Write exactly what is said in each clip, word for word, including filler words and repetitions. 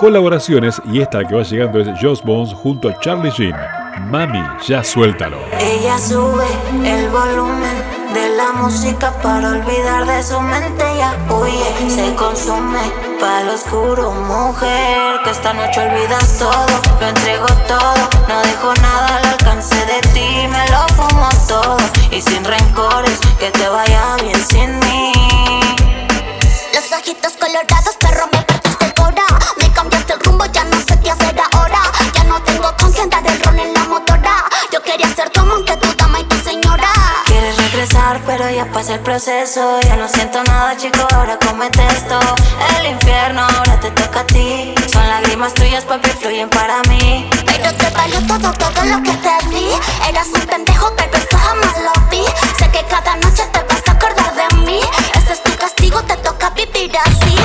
colaboraciones y esta que va llegando es Joss Bones junto a Charlie Sheen. Mami, ya suéltalo. Ella sube el volumen de la música para olvidar de su mente. Ya huye, se consume pa'l oscuro, mujer, que esta noche olvidas todo. Lo entrego todo, no dejo nada al alcance de ti. Me lo fumo todo y sin rencores, que te vaya bien sin mí. Los ojitos colorados, perro, me partiste el cora. Me cambiaste el rumbo, ya no sé qué hacer ahora. Ya no tengo con quién dar el rol en la motora. Yo quería ser tu amante, tu dama y tu señora. Quieres regresar, pero ya pasé el proceso. Ya no siento nada, chico, ahora comete esto. El infierno ahora te toca a ti. Son lágrimas tuyas, papi, fluyen para mí. Pero te valió todo, todo lo que te di. Eras un pendejo, pero esto jamás lo vi. Sé que cada noche te vas a acordar de mí. Ese es tu castigo, te toca vivir así.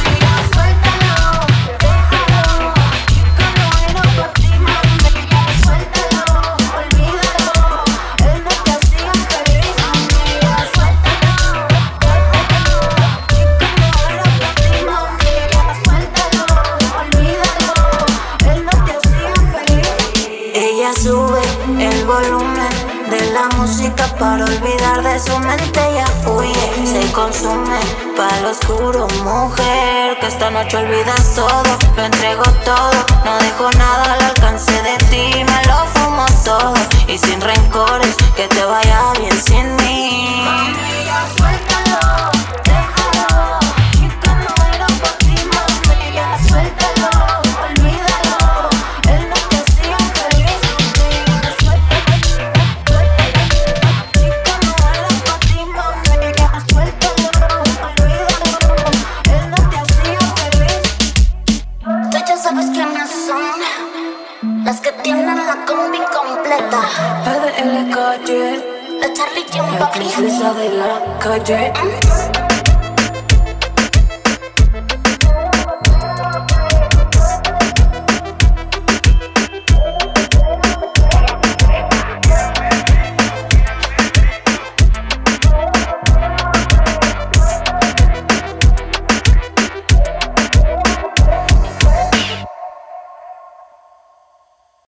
Sube el volumen de la música para olvidar de su mente. Ya huye, se consume pa'l oscuro, mujer, que esta noche olvidas todo. Lo entrego todo, no dejo nada al alcance de ti. Me lo fumo todo y sin rencores, que te vaya bien sin mí. Mami, ya suéltalo, déjalo, chico, no era por ti, mami, ya suéltalo, olvídalo, él no te hacía feliz. ¿Sabes quiénes son? Las que tienen la combi completa. P D L calle, La Charlie Jim, la papi. princesa de la calle. Mm.